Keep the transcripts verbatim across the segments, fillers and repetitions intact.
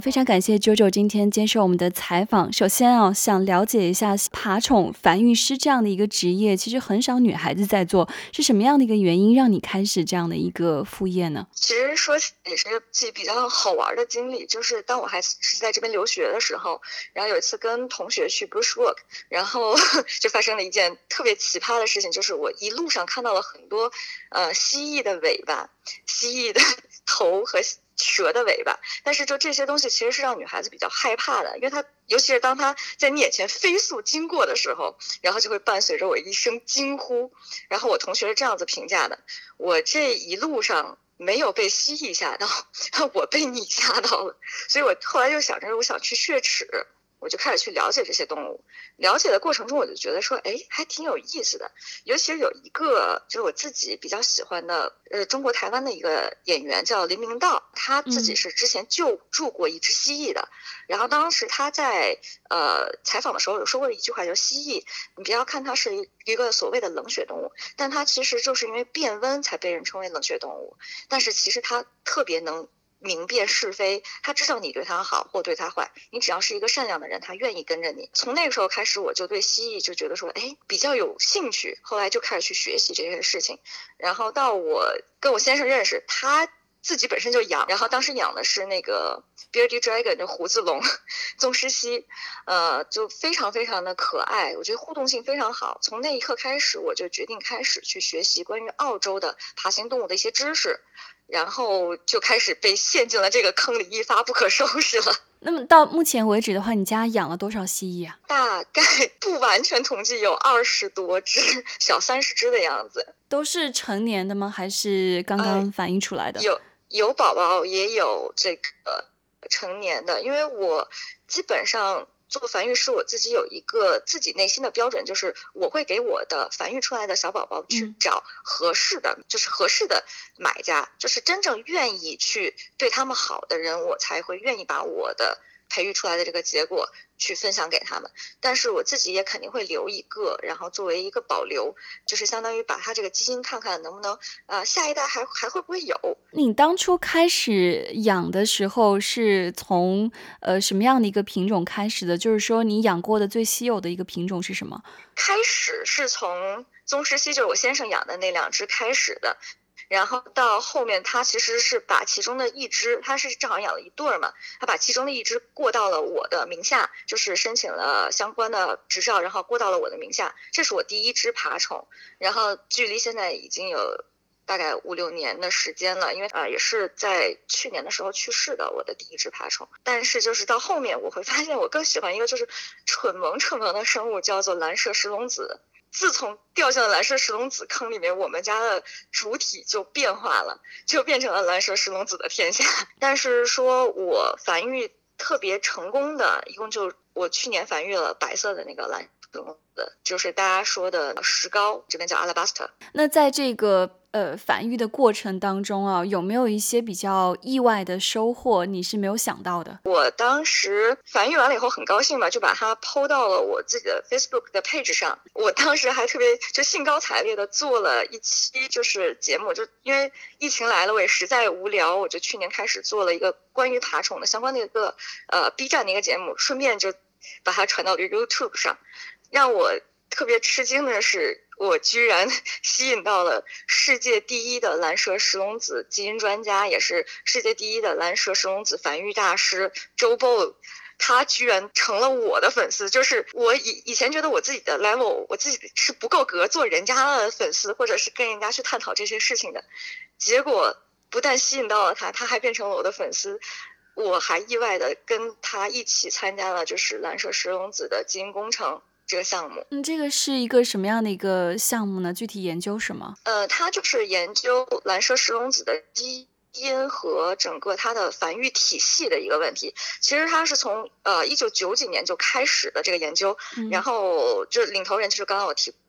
非常感谢 JoJo 今天接受我们的采访。首先啊，想了解一下爬宠繁育师这样的一个职业，其实很少女孩子在做，是什么样的一个原因让你开始这样的一个副业呢？ 其实说也是自己比较好玩的经历，就是当我还是在这边留学的时候，然后有一次跟同学去 bushwalk， 然后就发生了一件特别奇葩的事情，就是我一路上看到了很多呃蜥蜴的尾巴、蜥蜴的头和蛇的尾巴，但是就这些东西其实是让女孩子比较害怕的，因为它尤其是当它在你眼前飞速经过的时候，然后就会伴随着我一声惊呼。然后我同学是这样子评价的：我这一路上没有被蜥蜴吓到，我被你吓到了。所以我后来就想着我想去血齿，我就开始去了解这些动物。了解的过程中我就觉得说，哎，还挺有意思的。尤其是有一个就是我自己比较喜欢的呃，中国台湾的一个演员叫林明道，他自己是之前救助过一只蜥蜴的、嗯、然后当时他在呃采访的时候有说过一句话，就是蜥蜴你不要看它是一个所谓的冷血动物，但它其实就是因为变温才被人称为冷血动物，但是其实它特别能明辨是非，他知道你对他好或对他坏，你只要是一个善良的人，他愿意跟着你。从那个时候开始，我就对蜥蜴就觉得说，哎，比较有兴趣，后来就开始去学习这些事情。然后到我跟我先生认识，他自己本身就养，然后当时养的是那个 Beardy Dragon 就胡子龙宗师蜥，呃，就非常非常的可爱，我觉得互动性非常好。从那一刻开始，我就决定开始去学习关于澳洲的爬行动物的一些知识。然后就开始被陷进了这个坑里，一发不可收拾了。 那么到目前为止的话，你家养了多少蜥蜴啊？ 大概不完全统计，有二十多只，小三十只的样子。 都是成年的吗？还是刚刚繁育出来的？ 呃、有有宝宝，也有这个成年的。因为我基本上做繁育师，我自己有一个自己内心的标准，就是我会给我的繁育出来的小宝宝去找合适的、嗯、就是合适的买家，就是真正愿意去对他们好的人，我才会愿意把我的培育出来的这个结果去分享给他们。但是我自己也肯定会留一个，然后作为一个保留，就是相当于把它这个基因看看能不能呃下一代还还会不会有。 你当初开始养的时候是从呃什么样的一个品种开始的？就是说你养过的最稀有的一个品种是什么？ 开始是从宗师蜥，就是我先生养的那两只开始的。然后到后面他其实是把其中的一只，他是正好养了一对嘛，他把其中的一只过到了我的名下，就是申请了相关的执照，然后过到了我的名下。这是我第一只爬虫，然后距离现在已经有大概五六年的时间了，因为呃也是在去年的时候去世的我的第一只爬虫。但是就是到后面我会发现我更喜欢一个就是蠢萌蠢萌的生物，叫做蓝麝石龙子。自从掉进了蓝麝石龙子坑里面，我们家的主体就变化了，就变成了蓝麝石龙子的天下。但是说我繁育特别成功的，一共就我去年繁育了白色的那个蓝麝石龙子，就是大家说的石膏，这边叫 Alabaster。 那在这个呃繁育的过程当中啊，有没有一些比较意外的收获你是没有想到的？ 我当时繁育完了以后很高兴嘛，就把它 po 到了我自己的 Facebook 的 page 上。我当时还特别就兴高采烈的做了一期就是节目，就因为疫情来了，我也实在无聊，我就去年开始做了一个关于爬虫的相关的一个呃 B 站的一个节目，顺便就把它传到了 YouTube 上。让我特别吃惊的是，我居然吸引到了世界第一的蓝麝石龙子基因专家，也是世界第一的蓝麝石龙子繁育大师周 Bo， 他居然成了我的粉丝。就是我以以前觉得我自己的 level， 我自己是不够格做人家的粉丝，或者是跟人家去探讨这些事情的，结果不但吸引到了他，他还变成了我的粉丝。我还意外的跟他一起参加了就是蓝麝石龙子的基因工程这个项目。 嗯，这个是一个什么样的一个项目呢？具体研究什么？ 呃，它就是研究蓝麝石龙子的基因和整个它的繁育体系的一个问题。其实它是从呃一九九几年就开始的这个研究，嗯、然后就领头人就是刚刚我提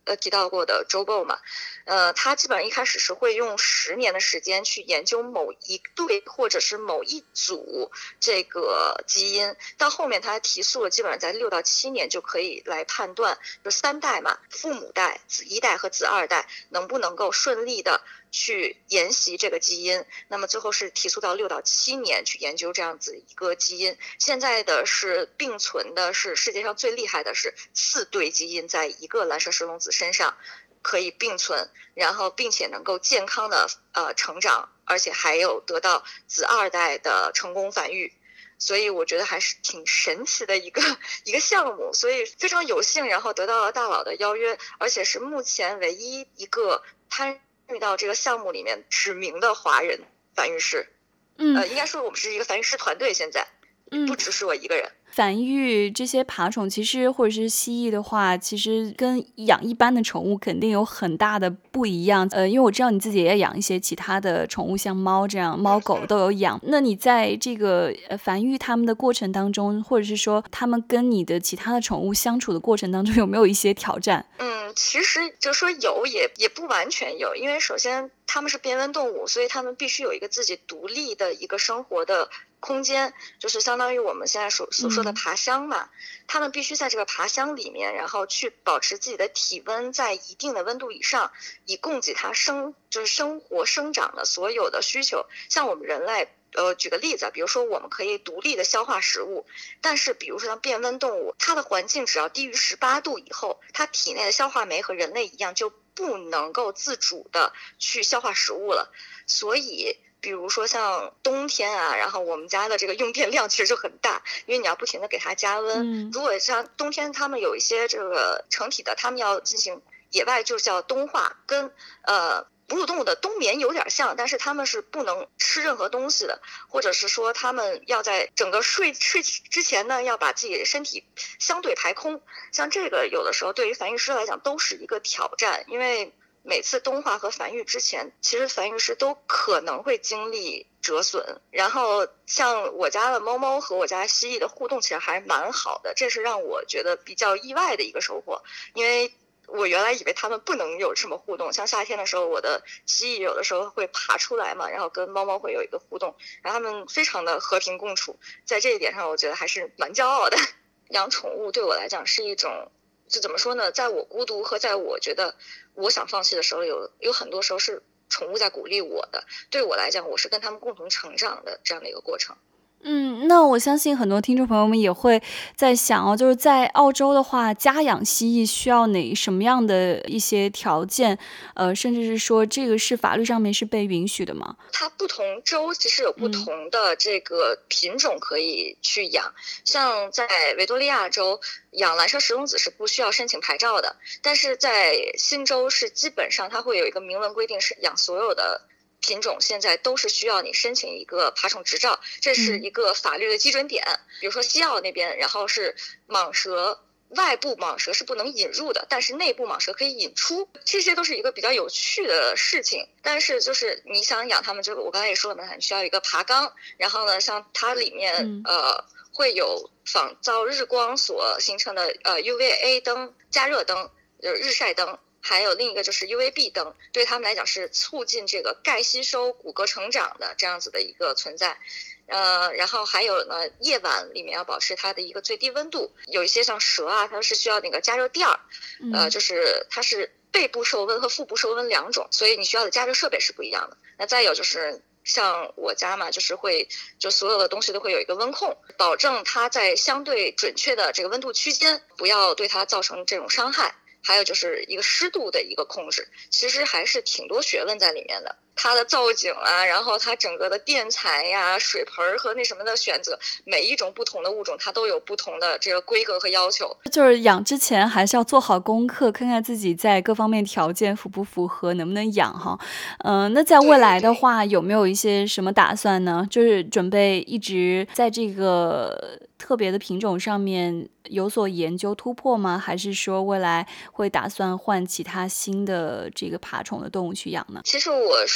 呃提到过的周 Bo 嘛，呃，他基本上一开始是会用十年的时间去研究某一对或者是某一组这个基因，到后面他提速了，基本上在六到七年就可以来判断，就三代嘛，父母代、子一代和子二代能不能够顺利的去沿袭这个基因。那么最后是提速到六到七年去研究这样子一个基因。现在的是并存的是世界上最厉害的是四对基因在一个蓝蛇石龙子身上可以并存，然后并且能够健康的呃成长，而且还有得到子二代的成功繁育。所以我觉得还是挺神奇的一个一个项目，所以非常有幸，然后得到了大佬的邀约，而且是目前唯一一个参与到这个项目里面指名的华人繁育师。 嗯， 呃，应该说我们是一个繁育师团队，现在嗯， 不只是我一个人。 繁育这些爬虫，其实或者是蜥蜴的话，其实跟养一般的宠物肯定有很大的不一样。呃，因为我知道你自己也养一些其他的宠物，像猫这样，猫狗都有养。那你在这个呃繁育它们的过程当中，或者是说它们跟你的其他的宠物相处的过程当中，有没有一些挑战？ 嗯，其实就说有也也不完全有，因为首先它们是变温动物，所以它们必须有一个自己独立的一个生活的空间，就是相当于我们现在所所说的爬箱嘛，它们必须在这个爬箱里面，然后去保持自己的体温在一定的温度以上，以供给它生就是生活生长的所有的需求。像我们人类。呃，举个例子，比如说我们可以独立的消化食物，但是比如说像变温动物，它的环境只要低于十八度以后，它体内的消化酶和人类一样就不能够自主的去消化食物了。所以比如说像冬天啊，然后我们家的这个用电量其实就很大，因为你要不停的给它加温。 嗯， 如果像冬天他们有一些这个成体的，他们要进行野外就叫冬化，跟呃哺乳动物的冬眠有点像，但是他们是不能吃任何东西的，或者是说他们要在整个睡睡之前呢，要把自己的身体相对排空。像这个有的时候对于繁育师来讲都是一个挑战，因为每次冬化和繁育之前，其实繁育师都可能会经历折损。然后像我家的猫猫和我家蜥蜴的互动其实还蛮好的，这是让我觉得比较意外的一个收获。因为我原来以为它们不能有什么互动，像夏天的时候，我的蜥蜴有的时候会爬出来嘛，然后跟猫猫会有一个互动，然后它们非常的和平共处，在这一点上我觉得还是蛮骄傲的。养宠物对我来讲是一种，就怎么说呢，在我孤独和在我觉得我想放弃的时候，有有很多时候是宠物在鼓励我的，对我来讲我是跟他们共同成长的这样的一个过程。 嗯，那我相信很多听众朋友们也会在想哦，就是在澳洲的话，家养蜥蜴需要哪什么样的一些条件？呃，甚至是说这个是法律上面是被允许的吗？ 它不同州其实有不同的这个品种可以去养，嗯、像在维多利亚州养蓝蛇石龙子是不需要申请牌照的，但是在新州是基本上它会有一个明文规定，是养所有的品种现在都是需要你申请一个爬虫执照，这是一个法律的基准点。比如说西澳那边，然后是蟒蛇，外部蟒蛇是不能引入的，但是内部蟒蛇可以引出，这些都是一个比较有趣的事情。但是就是你想养它们，就我刚才也说了嘛，你需要一个爬缸，然后呢，像它里面、嗯、呃会有仿造日光所形成的呃 U V A 灯、加热灯、呃日晒灯。还有另一个就是 U V B 灯，对他们来讲是促进这个钙吸收、骨骼成长的这样子的一个存在。呃，然后还有呢，夜晚里面要保持它的一个最低温度。有一些像蛇啊，它是需要那个加热垫儿，呃，就是它是背部受温和腹部受温两种，所以你需要的加热设备是不一样的。那再有就是像我家嘛，就是会就所有的东西都会有一个温控，保证它在相对准确的这个温度区间，不要对它造成这种伤害。还有就是一个湿度的一个控制，其实还是挺多学问在里面的。它的造景啊，然后它整个的垫材呀、水盆和那什么的选择，每一种不同的物种，它都有不同的这个规格和要求。 就是养之前还是要做好功课，看看自己在各方面条件符不符合，能不能养哈。嗯、呃，那在未来的话，有没有一些什么打算呢？就是准备一直在这个特别的品种上面有所研究突破吗？还是说未来会打算换其他新的这个爬虫的动物去养呢？ 其实我是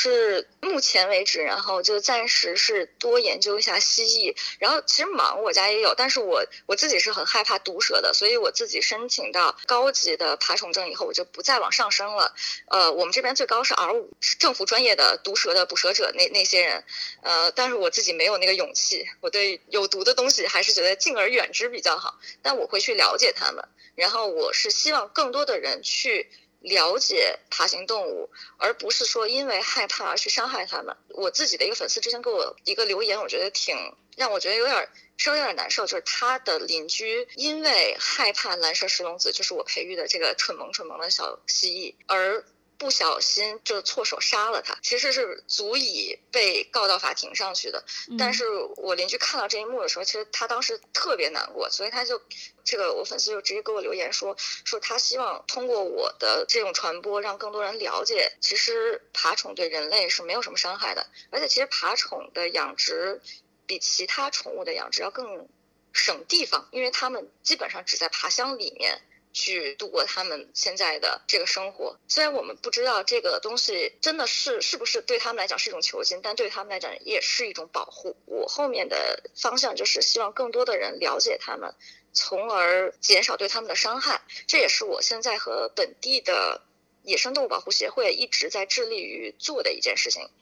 是目前为止，然后就暂时是多研究一下蜥蜴。然后其实蟒我家也有，但是我我自己是很害怕毒蛇的，所以我自己申请到高级的爬虫证以后，我就不再往上升了。呃，我们这边最高是 R 五，政府专业的毒蛇的捕蛇者那那些人，呃，但是我自己没有那个勇气，我对有毒的东西还是觉得敬而远之比较好。但我会去了解它们，然后我是希望更多的人去了解爬行动物，而不是说因为害怕而去伤害它们。我自己的一个粉丝之前给我一个留言，我觉得挺让我觉得有点稍微有点难受，就是他的邻居因为害怕蓝舌石龙子，就是我培育的这个蠢萌蠢萌的小蜥蜴，而不小心就错手杀了他，其实是足以被告到法庭上去的。但是我邻居看到这一幕的时候，其实他当时特别难过，所以他就这个我粉丝就直接给我留言说说他希望通过我的这种传播，让更多人了解，其实爬虫对人类是没有什么伤害的，而且其实爬虫的养殖比其他宠物的养殖要更省地方，因为他们基本上只在爬箱里面去度过他们现在的这个生活。虽然我们不知道这个东西真的是是不是对他们来讲是一种囚禁，但对他们来讲也是一种保护。我后面的方向就是希望更多的人了解他们，从而减少对他们的伤害。这也是我现在和本地的野生动物保护协会一直在致力于做的一件事情。